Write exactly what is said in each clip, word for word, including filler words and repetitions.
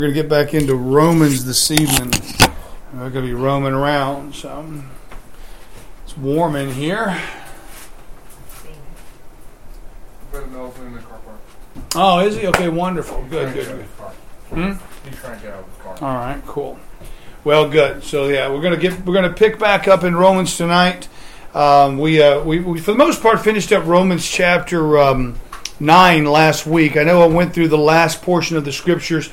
We're going to get back into Romans this evening. We're going to be roaming around. So it's warm in here. Oh, is he? Okay, wonderful. Good, good, good. Hmm? He's trying to get out of his car. All right, cool. Well, good. So yeah, we're going to get we're going to pick back up in Romans tonight. Um, we, uh, we we for the most part finished up Romans chapter um, nine last week. I know I went through the last portion of the scriptures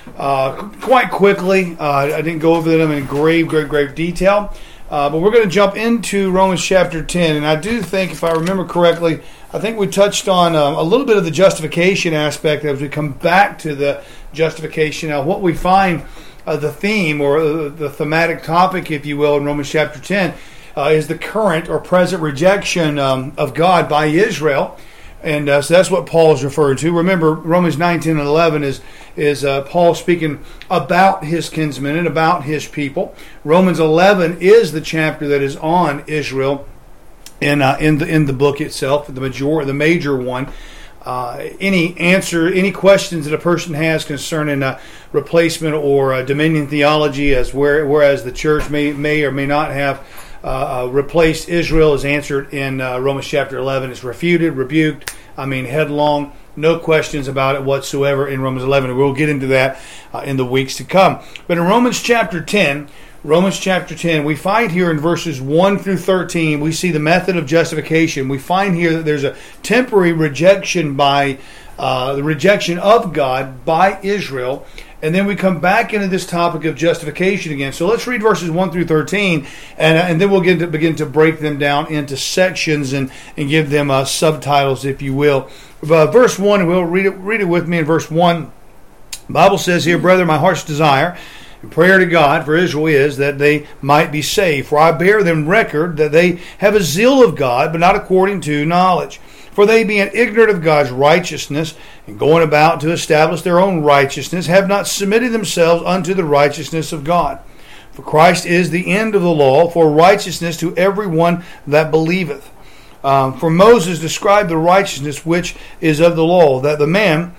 uh, quite quickly. Uh, I didn't go over them in grave, great, grave detail. Uh, but we're going to jump into Romans chapter ten, and I do think, if I remember correctly, I think we touched on um, a little bit of the justification aspect as we come back to the justification. Now, what we find, uh, the theme or uh, the thematic topic, if you will, in Romans chapter ten, uh, is the current or present rejection um, of God by Israel. And uh, so that's what Paul is referring to. Remember, Romans nine, ten, and eleven is is uh, Paul speaking about his kinsmen and about his people. Romans eleven is the chapter that is on Israel in uh, in the in the book itself, the major the major one. Uh, any answer, any questions that a person has concerning uh, replacement or uh, dominion theology, as where, whereas the church may may or may not have Uh, uh, replaced Israel, is answered in uh, Romans chapter eleven. It's refuted, rebuked, I mean headlong, no questions about it whatsoever in Romans eleven. We'll get into that uh, in the weeks to come. But in Romans chapter ten, Romans chapter ten, we find here in verses one through thirteen, we see the method of justification. We find here that there's a temporary rejection by, uh, the rejection of God by Israel. And then we come back into this topic of justification again. So let's read verses one through thirteen, and, and then we'll get to begin to break them down into sections and, and give them uh, subtitles, if you will. Uh, verse one, we'll read it, read it with me in verse one. The Bible says here, "Brethren, my heart's desire and prayer to God for Israel is that they might be saved. For I bear them record that they have a zeal of God, but not according to knowledge. For they, being ignorant of God's righteousness, and going about to establish their own righteousness, have not submitted themselves unto the righteousness of God. For Christ is the end of the law, for righteousness to every one that believeth. Um, for Moses described the righteousness which is of the law, that the man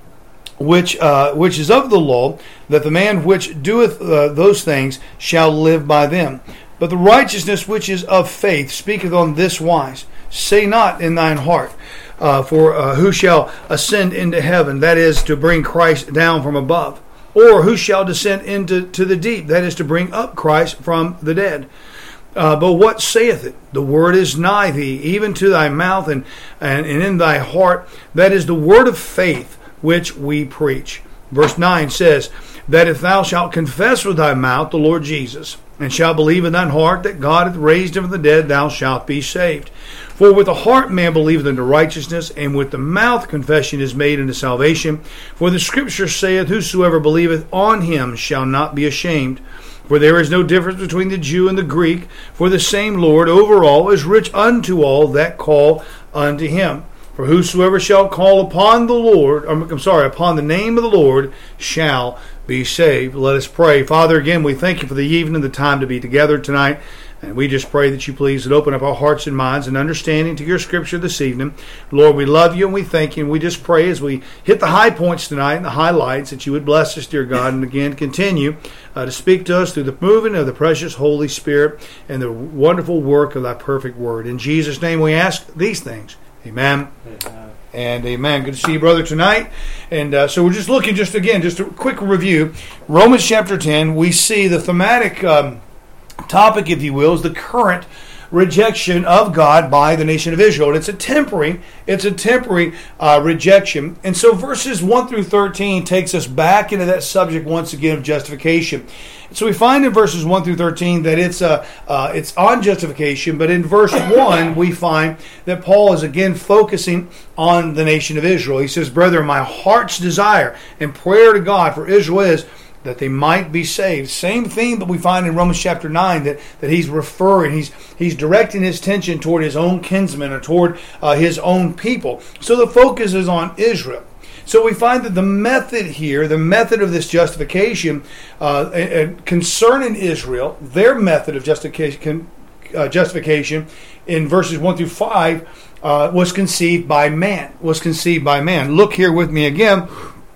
which uh, which is of the law, that the man which doeth uh, those things shall live by them. But the righteousness which is of faith speaketh on this wise, say not in thine heart, uh, for uh, who shall ascend into heaven, that is, to bring Christ down from above? Or who shall descend into to the deep, that is, to bring up Christ from the dead? Uh, but what saith it? The word is nigh thee, even to thy mouth and, and, and in thy heart. That is the word of faith which we preach." Verse nine says, "That if thou shalt confess with thy mouth the Lord Jesus, and shalt believe in thine heart that God hath raised him from the dead, thou shalt be saved. For with the heart man believeth unto righteousness, and with the mouth confession is made unto salvation. For the Scripture saith, Whosoever believeth on him shall not be ashamed. For there is no difference between the Jew and the Greek, for the same Lord over all is rich unto all that call unto him. For whosoever shall call upon the Lord, or, I'm sorry, upon the name of the Lord shall be saved." Let us pray. Father, again, we thank you for the evening, the time to be together tonight. And we just pray that you please would open up our hearts and minds and understanding to your scripture this evening. Lord, we love you and we thank you. And we just pray as we hit the high points tonight and the highlights that you would bless us, dear God. And again, continue uh, to speak to us through the moving of the precious Holy Spirit and the wonderful work of thy perfect word. In Jesus' name we ask these things. Amen. Amen. And amen. Good to see you, brother, tonight. And uh, so we're just looking, just again, just a quick review. Romans chapter ten, we see the thematic um, topic, if you will, is the current rejection of God by the nation of Israel. And it's a temporary, it's a temporary uh, rejection. And so verses one through thirteen takes us back into that subject once again of justification. So we find in verses one through thirteen that it's uh, uh, it's on justification, but in verse one we find that Paul is again focusing on the nation of Israel. He says, "Brethren, my heart's desire and prayer to God for Israel is that they might be saved." Same theme that we find in Romans chapter nine, that, that he's referring, he's he's directing his attention toward his own kinsmen or toward uh, his own people. So the focus is on Israel. So we find that the method here, the method of this justification uh, concerning Israel, their method of justification, uh, justification in verses one through five uh, was conceived by man, was conceived by man. Look here with me again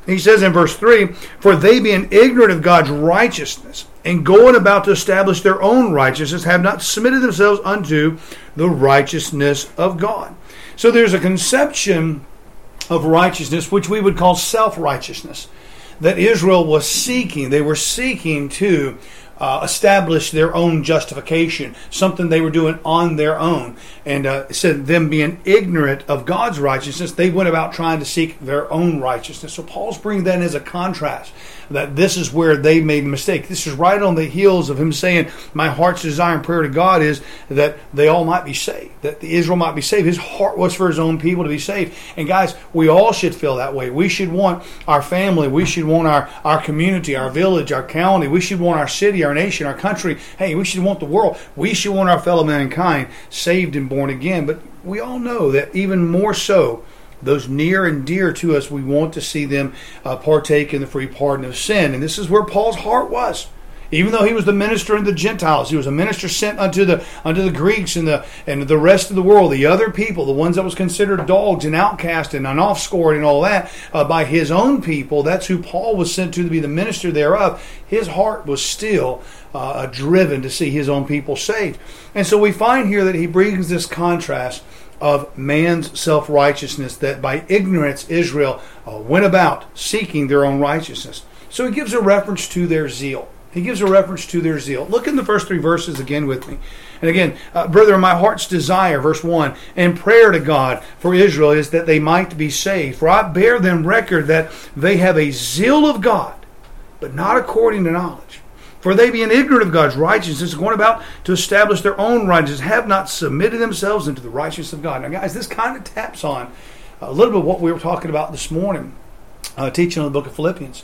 He says in verse three, for they being ignorant of God's righteousness, and going about to establish their own righteousness, have not submitted themselves unto the righteousness of God. So there's a conception of righteousness, which we would call self-righteousness, that Israel was seeking. They were seeking to uh, establish their own justification, something they were doing on their own. And uh, it said them being ignorant of God's righteousness, they went about trying to seek their own righteousness. So Paul's bringing that in as a contrast, that this is where they made a mistake. This is right on the heels of him saying, my heart's desire and prayer to God is that they all might be saved, that the Israel might be saved. His heart was for his own people to be saved. And guys, we all should feel that way. We should want our family, we should want our, our community, our village, our county, we should want our city, our nation, our country. Hey, we should want the world. We should want our fellow mankind saved and born again. But we all know that even more so, those near and dear to us, we want to see them uh, partake in the free pardon of sin. And this is where Paul's heart was. Even though he was the minister of the Gentiles, he was a minister sent unto the unto the Greeks and the and the rest of the world, the other people, the ones that was considered dogs and outcast and an offscored and all that, uh, by his own people. That's who Paul was sent to to be the minister thereof. His heart was still uh, driven to see his own people saved. And so we find here that he brings this contrast of man's self-righteousness, that by ignorance Israel uh, went about seeking their own righteousness. So he gives a reference to their zeal. He gives a reference to their zeal. Look in the first three verses again with me. And again, uh, brethren, my heart's desire, verse one, and prayer to God for Israel is that they might be saved. For I bear them record that they have a zeal of God, but not according to knowledge. For they being ignorant of God's righteousness, going about to establish their own righteousness, have not submitted themselves into the righteousness of God. Now guys, this kind of taps on a little bit of what we were talking about this morning, uh, teaching on the book of Philippians.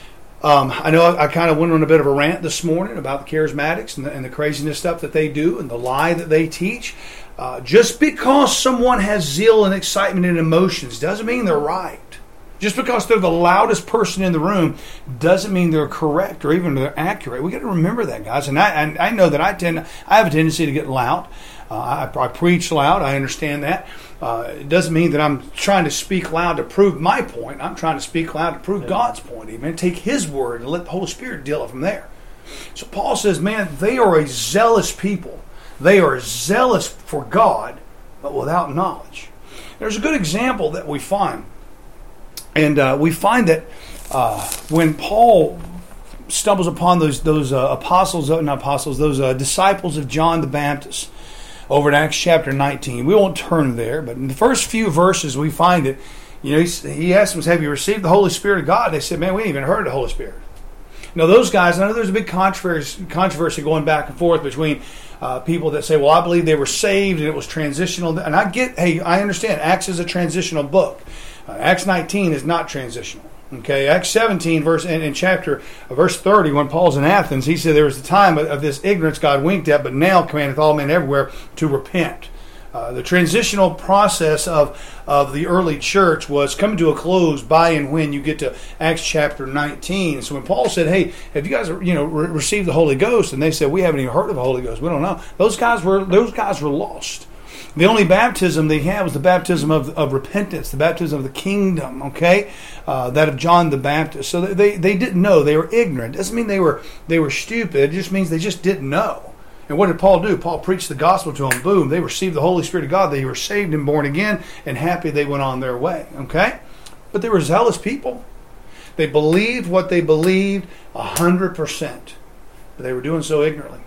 Um, I know I, I kind of went on a bit of a rant this morning about the charismatics and the, and the craziness stuff that they do and the lie that they teach. Uh, just because someone has zeal and excitement and emotions doesn't mean they're right. Just because they're the loudest person in the room doesn't mean they're correct or even they're accurate. We got to remember that, guys. And I, and I know that I tend, I have a tendency to get loud. Uh, I, I preach loud. I understand that. Uh, it doesn't mean that I'm trying to speak loud to prove my point. I'm trying to speak loud to prove God's point. Amen. Take His word and let the Holy Spirit deal it from there. So Paul says, man, they are a zealous people. They are zealous for God, but without knowledge. There's a good example that we find. And uh, we find that uh, when Paul stumbles upon those those uh, apostles, uh, not apostles, those uh, disciples of John the Baptist over in Acts chapter nineteen, we won't turn there, but in the first few verses we find it. You know, he, he asked them, "Have you received the Holy Spirit of God?" They said, "Man, we ain't even heard of the Holy Spirit." Now, those guys, I know there's a big controversy, controversy going back and forth between uh, people that say, "Well, I believe they were saved and it was transitional." And I get, hey, I understand. Acts is a transitional book. Uh, Acts nineteen is not transitional. Okay, Acts seventeen, verse in, in chapter uh, verse thirty, when Paul's in Athens, he said there was a time of, of this ignorance God winked at, but now commandeth all men everywhere to repent. Uh, the transitional process of of the early church was coming to a close by and when you get to Acts chapter nineteen. So when Paul said, "Hey, have you guys you know re- received the Holy Ghost?" and they said, "We haven't even heard of the Holy Ghost. We don't know." Those guys were those guys were lost. The only baptism they had was the baptism of, of repentance, the baptism of the kingdom, okay? Uh, that of John the Baptist. So they, they didn't know. They were ignorant. It doesn't mean they were they were stupid. It just means they just didn't know. And what did Paul do? Paul preached the gospel to them. Boom. They received the Holy Spirit of God. They were saved and born again and happy they went on their way, okay? But they were zealous people. They believed what they believed one hundred percent. But they were doing so ignorantly.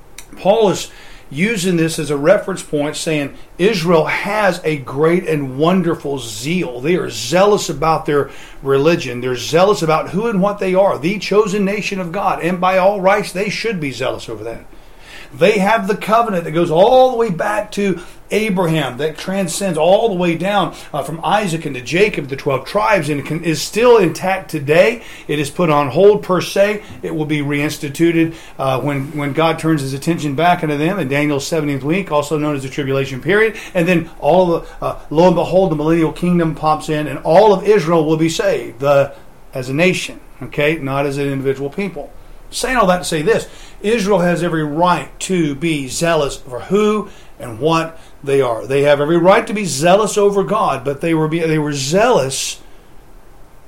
Paul is using this as a reference point, saying Israel has a great and wonderful zeal. They are zealous about their religion. They're zealous about who and what they are, the chosen nation of God. And by all rights, they should be zealous over that. They have the covenant that goes all the way back to Abraham, that transcends all the way down uh, from Isaac into Jacob, the twelve tribes, and can, is still intact today. It is put on hold per se. It will be reinstituted uh, when, when God turns His attention back into them in Daniel's seventieth week, also known as the tribulation period. And then all the uh, lo and behold, the millennial kingdom pops in, and all of Israel will be saved uh, as a nation, okay, not as an individual people. Saying all that to say this, Israel has every right to be zealous for who and what they are. They have every right to be zealous over God, but they were be, they were zealous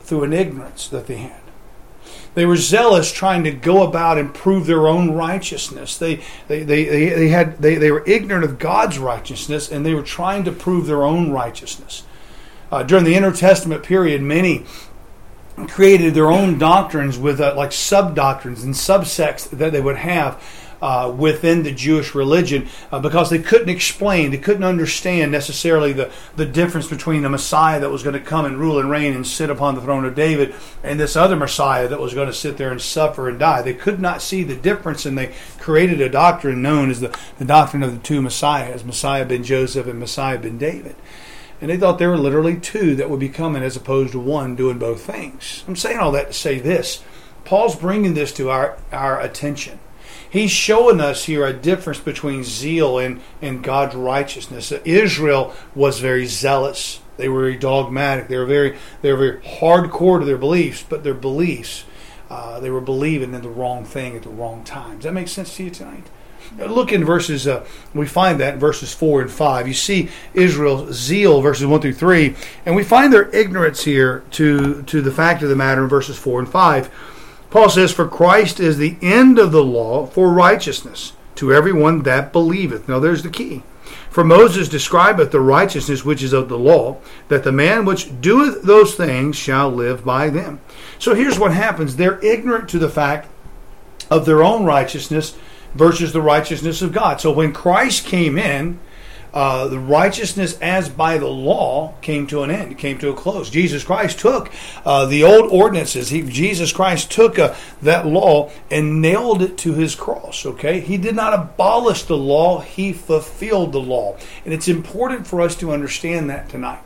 through an ignorance that they had. They were zealous, trying to go about and prove their own righteousness. They they they they, they had they, they were ignorant of God's righteousness, and they were trying to prove their own righteousness. Uh, during the Intertestament period, many created their own doctrines with uh, like sub-doctrines and subsects that they would have uh, within the Jewish religion uh, because they couldn't explain, they couldn't understand necessarily the, the difference between the Messiah that was going to come and rule and reign and sit upon the throne of David and this other Messiah that was going to sit there and suffer and die. They could not see the difference, and they created a doctrine known as the, the doctrine of the two Messiahs, Messiah ben Joseph and Messiah ben David. And they thought there were literally two that would be coming as opposed to one doing both things. I'm saying all that to say this. Paul's bringing this to our, our attention. He's showing us here a difference between zeal and, and God's righteousness. Israel was very zealous. They were very dogmatic. They were very, they were very hardcore to their beliefs, but their beliefs, uh, they were believing in the wrong thing at the wrong time. Does that make sense to you tonight? Look in verses, uh, we find that in verses four and five. You see Israel's zeal, verses one through three, and we find their ignorance here to, to the fact of the matter in verses four and five. Paul says, "For Christ is the end of the law for righteousness to everyone that believeth." Now there's the key. "For Moses describeth the righteousness which is of the law, that the man which doeth those things shall live by them." So here's what happens. They're ignorant to the fact of their own righteousness versus the righteousness of God. So when Christ came in, uh, the righteousness as by the law came to an end, came to a close. Jesus Christ took uh, the old ordinances. He, Jesus Christ took uh, that law and nailed it to his cross. Okay, he did not abolish the law; he fulfilled the law, and it's important for us to understand that tonight.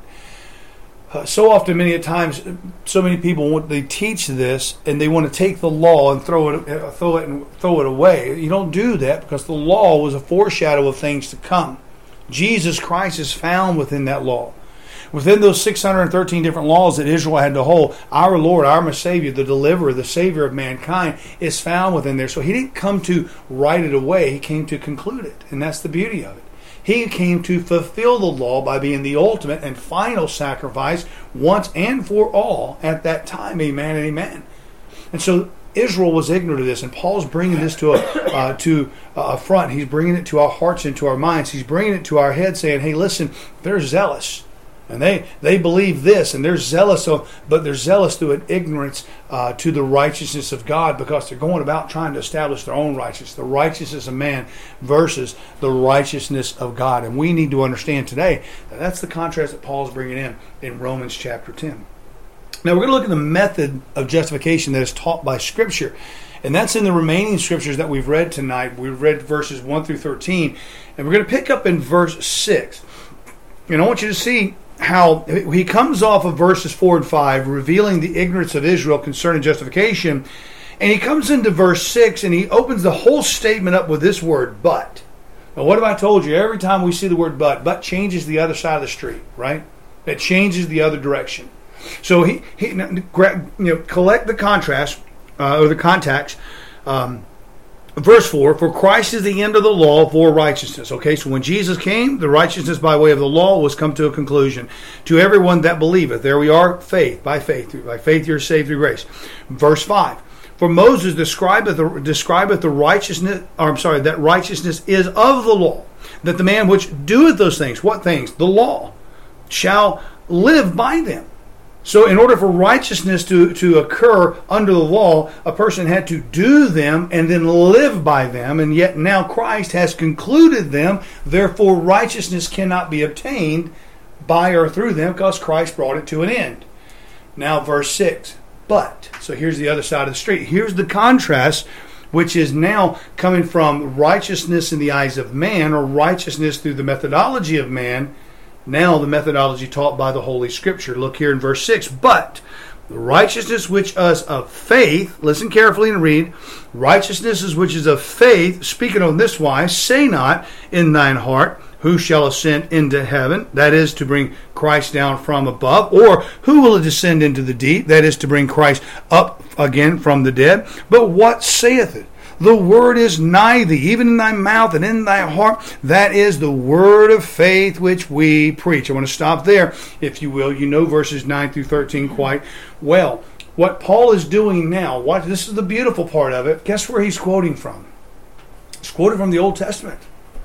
Uh, so often, many times, so many people want, they teach this and they want to take the law and throw it, uh, throw it, and throw it away. You don't do that because the law was a foreshadow of things to come. Jesus Christ is found within that law. Within those six hundred thirteen different laws that Israel had to hold, our Lord, our Savior, the Deliverer, the Savior of mankind, is found within there. So he didn't come to write it away; he came to conclude it, and that's the beauty of it. He came to fulfill the law by being the ultimate and final sacrifice once and for all at that time. Amen and amen. And so Israel was ignorant of this, and Paul's bringing this to a uh, to a front. He's bringing it to our hearts and to our minds. He's bringing it to our heads, saying, "Hey, listen, they're zealous, and they they believe this, and they're zealous, of, but they're zealous through an ignorance uh, to the righteousness of God, because they're going about trying to establish their own righteousness, the righteousness of man versus the righteousness of God." And we need to understand today that that's the contrast that Paul's bringing in in Romans chapter ten. Now we're going to look at the method of justification that is taught by Scripture. And that's in the remaining Scriptures that we've read tonight. We've read verses one through thirteen. And we're going to pick up in verse six. And I want you to see how he comes off of verses four and five, revealing the ignorance of Israel concerning justification. And he comes into verse six and he opens the whole statement up with this word, "but." Now what have I told you? Every time we see the word "but," "but" changes the other side of the street, right? It changes the other direction. So he, he you know, collect the contrast, uh, or the context. Um, verse four, "For Christ is the end of the law for righteousness." Okay, so when Jesus came, the righteousness by way of the law was come to a conclusion. "To everyone that believeth." There we are, faith, by faith. By faith you're saved through grace. Verse five, "For Moses describeth the, describeth the righteousness, or I'm sorry, that righteousness is of the law, that the man which doeth those things," what things? The law, "shall live by them." So in order for righteousness to, to occur under the law, a person had to do them and then live by them. And yet now Christ has concluded them. Therefore righteousness cannot be obtained by or through them because Christ brought it to an end. Now verse six. "But." So here's the other side of the street. Here's the contrast, which is now coming from righteousness in the eyes of man, or righteousness through the methodology of man. Now the methodology taught by the Holy Scripture. Look here in verse six. "But the righteousness which is of faith," listen carefully and read, "righteousness is which is of faith, speaking on this wise, say not in thine heart, who shall ascend into heaven?" That is to bring Christ down from above. "Or who will descend into the deep?" That is to bring Christ up again from the dead. "But what saith it? The word is nigh thee, even in thy mouth and in thy heart. That is the word of faith which we preach. I want to stop there, if you will. You know verses nine through thirteen quite well. What Paul is doing now, what, this is the beautiful part of it. Guess where he's quoting from? He's quoting from the Old Testament.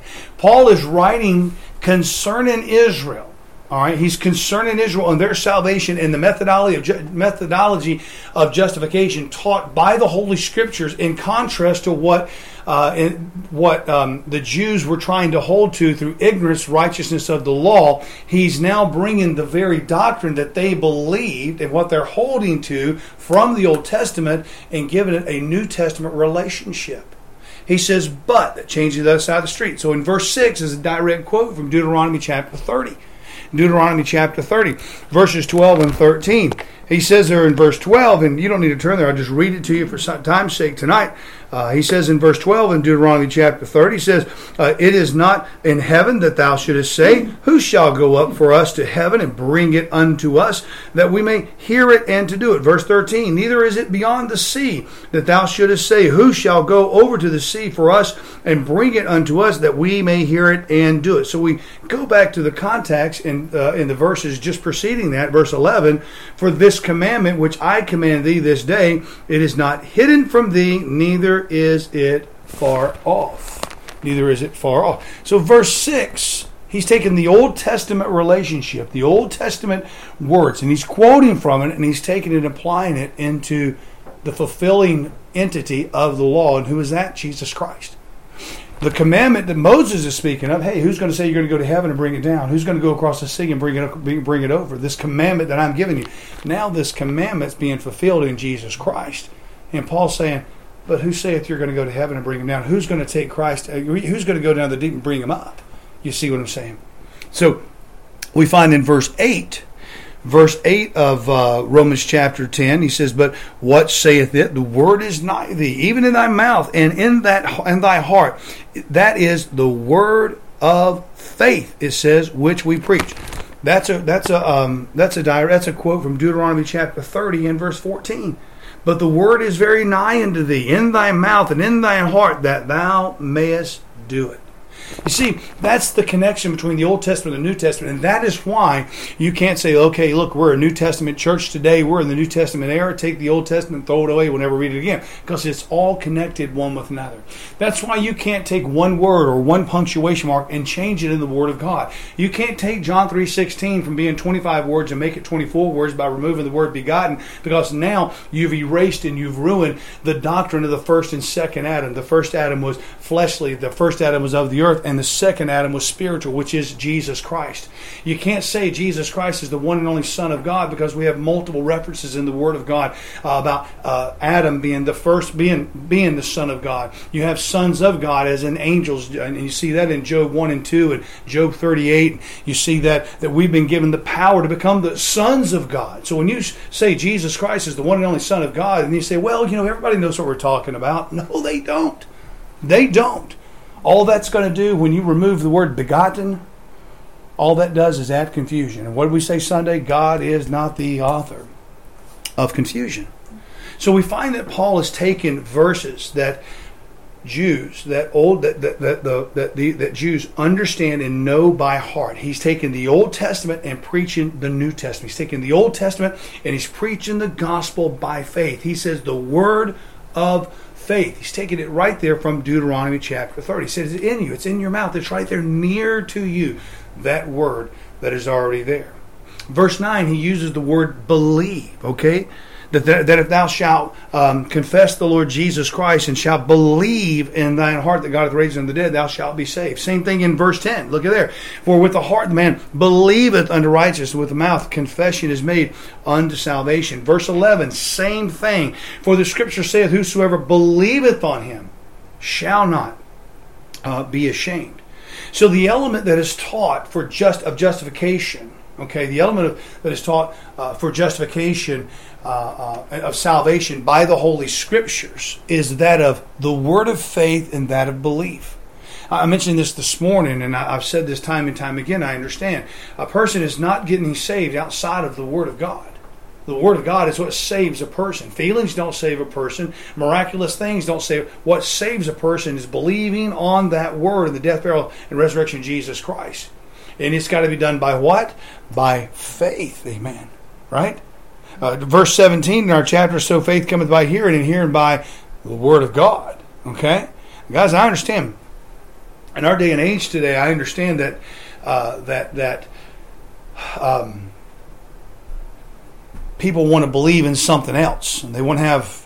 Paul is writing concerning Israel. All right, he's concerning Israel and their salvation and the methodology of, ju- methodology of justification taught by the Holy Scriptures, in contrast to what uh, in, what um, the Jews were trying to hold to through ignorance, righteousness of the law. He's now bringing the very doctrine that they believed and what they're holding to from the Old Testament and giving it a New Testament relationship. He says, but, that changes the other side of the street. So in verse six is a direct quote from Deuteronomy chapter thirty. Deuteronomy chapter thirty, verses twelve and thirteen. He says there in verse twelve, and you don't need to turn there, I'll just read it to you for time's sake tonight. Uh, he says in verse twelve in Deuteronomy chapter thirty, he says, uh, it is not in heaven that thou shouldest say, who shall go up for us to heaven and bring it unto us, that we may hear it and to do it. Verse thirteen, neither is it beyond the sea that thou shouldest say, who shall go over to the sea for us and bring it unto us, that we may hear it and do it. So we go back to the context in, uh, in the verses just preceding that, verse eleven, for this commandment which I command thee this day, it is not hidden from thee, neither is it far off. Neither is it far off. So verse six, he's taken the Old Testament relationship, the Old Testament words, and he's quoting from it, and he's taking it and applying it into the fulfilling entity of the law. And who is that? Jesus Christ. The commandment that Moses is speaking of, hey, who's going to say you're going to go to heaven and bring it down? Who's going to go across the sea and bring it bring it over? This commandment that I'm giving you. Now this commandment's being fulfilled in Jesus Christ. And Paul's saying, but who saith you're going to go to heaven and bring him down? Who's going to take Christ? Who's going to go down the deep and bring him up? You see what I'm saying? So we find in verse eight, verse eight of uh, Romans chapter ten, he says, but what saith it? The word is nigh thee, even in thy mouth and in that in thy heart. That is the word of faith, it says, which we preach. That's a that's a um, that's a that's a quote from Deuteronomy chapter thirty and verse fourteen. But the word is very nigh unto thee, in thy mouth and in thy heart, that thou mayest do it. You see, that's the connection between the Old Testament and the New Testament, and that is why you can't say, okay, look, we're a New Testament church today, we're in the New Testament era, take the Old Testament and throw it away, we'll never read it again, because it's all connected one with another. That's why you can't take one word or one punctuation mark and change it in the Word of God. You can't take John three sixteen from being twenty-five words and make it twenty-four words by removing the word begotten, because now you've erased and you've ruined the doctrine of the first and second Adam. The first Adam was fleshly, the first Adam was of the earth, and the second Adam was spiritual, which is Jesus Christ. You can't say Jesus Christ is the one and only Son of God, because we have multiple references in the Word of God uh, about uh, Adam being the first, being being the Son of God. You have sons of God as in angels, and you see that in Job one and two and Job thirty-eight. You see that that we've been given the power to become the sons of God. So when you say Jesus Christ is the one and only Son of God, and you say, well, you know, everybody knows what we're talking about. No, they don't. They don't. All that's going to do when you remove the word begotten, all that does is add confusion. And what did we say Sunday? God is not the author of confusion. So we find that Paul has taken verses that Jews, that old that that that the that the that Jews understand and know by heart. He's taken the Old Testament and preaching the New Testament. He's taken the Old Testament and he's preaching the gospel by faith. He says the word of faith. He's taking it right there from Deuteronomy chapter thirty. He says it's in you. It's in your mouth. It's right there near to you. That word that is already there. Verse nine, he uses the word believe. Okay? That, that, that if thou shalt um, confess the Lord Jesus Christ and shalt believe in thine heart that God hath raised him from the dead, thou shalt be saved. Same thing in verse ten. Look at there. For with the heart the man believeth unto righteousness, with the mouth confession is made unto salvation. Verse eleven, same thing. For the scripture saith, whosoever believeth on him shall not uh, be ashamed. So the element that is taught for just of justification, okay, the element of, that is taught uh, for justification uh, uh, of salvation by the Holy Scriptures is that of the word of faith and that of belief. I mentioned this this morning, and I've said this time and time again. I understand. A person is not getting saved outside of the Word of God. The Word of God is what saves a person. Feelings don't save a person. Miraculous things don't save. What saves a person is believing on that Word and the death, burial, and resurrection of Jesus Christ. And it's got to be done by what? By faith. Amen. Right? Uh, verse seventeen in our chapter, so faith cometh by hearing, and hearing by the Word of God. Okay? Guys, I understand. In our day and age today, I understand that uh, that that um, people want to believe in something else, and they want to have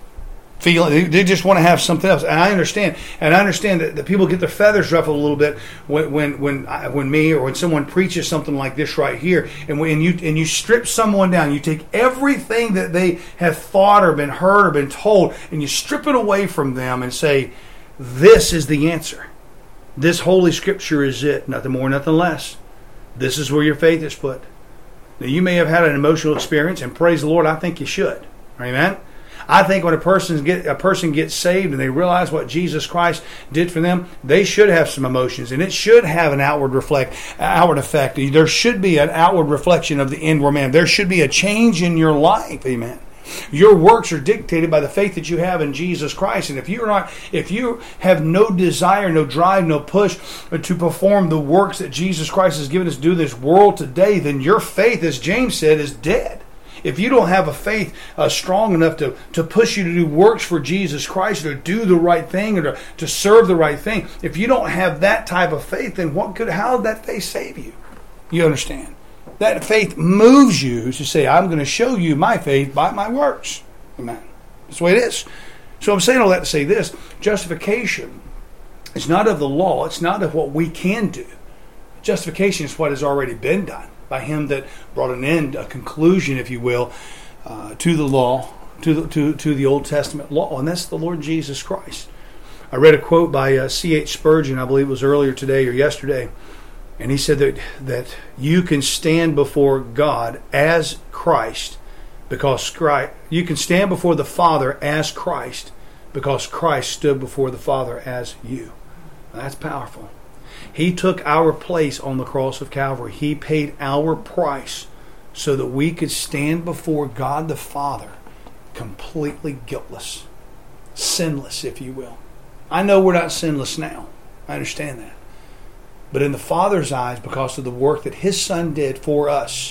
feeling. They just want to have something else, and I understand. And I understand that, that people get their feathers ruffled a little bit when when when, I, when me or when someone preaches something like this right here, and when you and you strip someone down, you take everything that they have thought or been heard or been told, and you strip it away from them and say, "This is the answer. This Holy Scripture is it. Nothing more, nothing less. This is where your faith is put." Now, you may have had an emotional experience, and praise the Lord, I think you should. Amen? I think when a person get a person gets saved and they realize what Jesus Christ did for them, they should have some emotions, and it should have an outward reflect, outward effect. There should be an outward reflection of the inward man. There should be a change in your life. Amen. Your works are dictated by the faith that you have in Jesus Christ. And if you're not, if you have no desire, no drive, no push to perform the works that Jesus Christ has given us to do in this world today, then your faith, as James said, is dead. If you don't have a faith uh, strong enough to, to push you to do works for Jesus Christ, or to do the right thing, or to, to serve the right thing, if you don't have that type of faith, then what could, how did that faith save you? You understand? That faith moves you to say, I'm going to show you my faith by my works. Amen. That's the way it is. So I'm saying all that to say this. Justification is not of the law. It's not of what we can do. Justification is what has already been done by Him that brought an end, a conclusion, if you will, uh, to the law, to the, to, to the Old Testament law. And that's the Lord Jesus Christ. I read a quote by uh, C H Spurgeon, I believe it was earlier today or yesterday. And he said that, that you can stand before God as Christ because Christ, you can stand before the Father as Christ because Christ stood before the Father as you. That's powerful. He took our place on the cross of Calvary. He paid our price so that we could stand before God the Father completely guiltless, sinless, if you will. I know we're not sinless now. I understand that. But in the Father's eyes, because of the work that His Son did for us,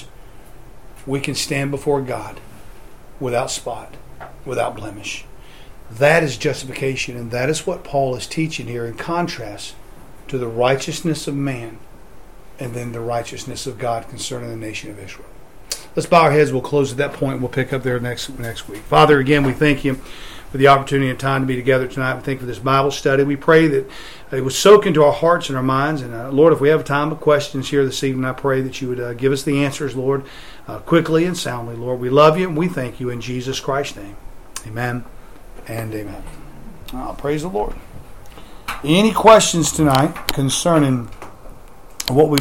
we can stand before God without spot, without blemish. That is justification, and that is what Paul is teaching here in contrast to the righteousness of man and then the righteousness of God concerning the nation of Israel. Let's bow our heads. We'll close at that point. We'll pick up there next next week. Father, again, we thank You for the opportunity and time to be together tonight. We thank You for this Bible study. We pray that it would soak into our hearts and our minds. And uh, Lord, if we have time of questions here this evening, I pray that You would uh, give us the answers, Lord, uh, quickly and soundly. Lord, we love You and we thank You in Jesus Christ's name. Amen and amen. Oh, praise the Lord. Any questions tonight concerning what we